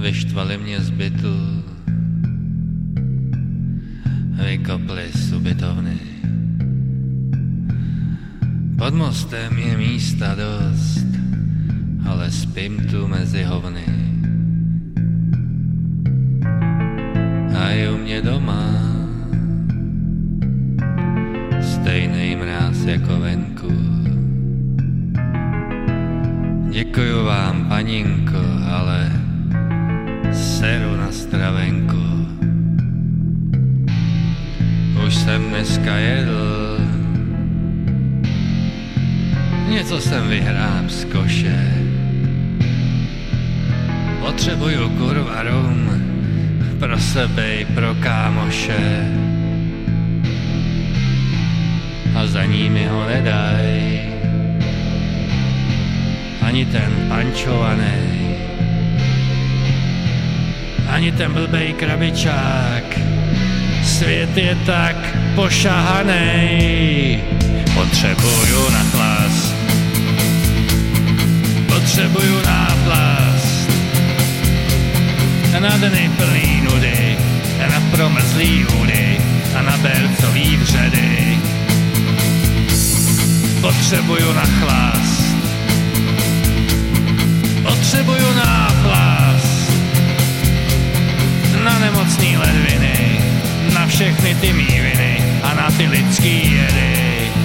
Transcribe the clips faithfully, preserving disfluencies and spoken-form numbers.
vyštvali mě z bytu, vykopli z ubytovny. Pod mostem je místa dost, ale spím tu mezi hovny. A je u mě doma stejnej mráz jako venku. Děkuju vám, paninko, ale seru na stravenku. Už jsem dneska jedl, něco jsem vyhrám z koše. Potřebuju kurva rum pro sebe i pro kámoše. A za nimi ho nedaj ani ten pančovanej, ani ten blbej krabičák. Svět je tak pošahanej. Potřebuju nachlast, potřebuju náplast. Na dny plný nudy, na promrzlý údy a na bercový vředy. Potřebuju nachlast, potřebuju náplast. Na nemocný ledviny, na všechny ty mý viny a na ty lidský jedy.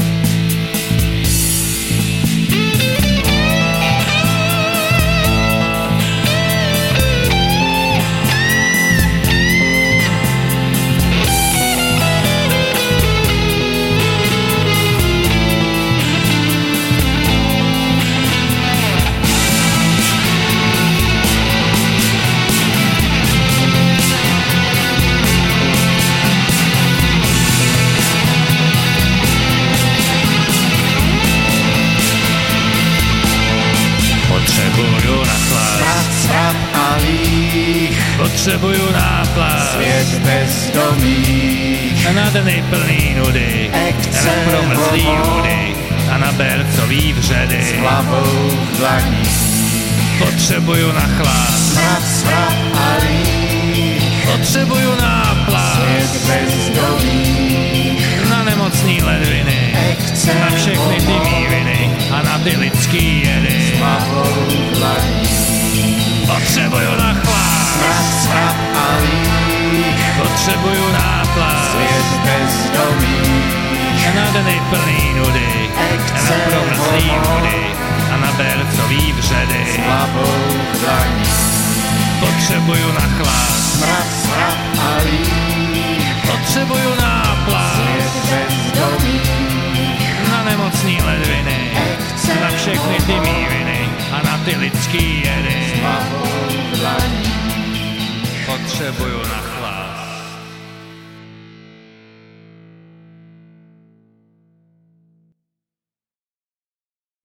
Potřebuju nachlast, Srap a líh, potřebuju náplast. svět bezdomých, Na dny plný nudy, Ekce na promrzlý homo, údy a na bercový vředy. s hlavou v dlaních. Potřebuju nachlast, Srap, srap a líh, potřebuju náplast. svět bezdomých, Na nemocný ledviny, Ekce na všechny ty homo, mý viny a na ty lidský jedy. s hlavou v dlaních. Potřebuju nachlast, Srap, srap a líh, potřebuju náplast. svět bezdomých, Na dny plný nudy, na promrzlý údy a na bercový vředy. s hlavou v dlaních. Potřebuju nachlast, Srap, srap a líh, potřebuju náplast. svět bezdomých, Na nemocný ledviny, na všechny ty mý viny a na ty lidský jedy. hlavou v dlaních. Potřebuju nachlast.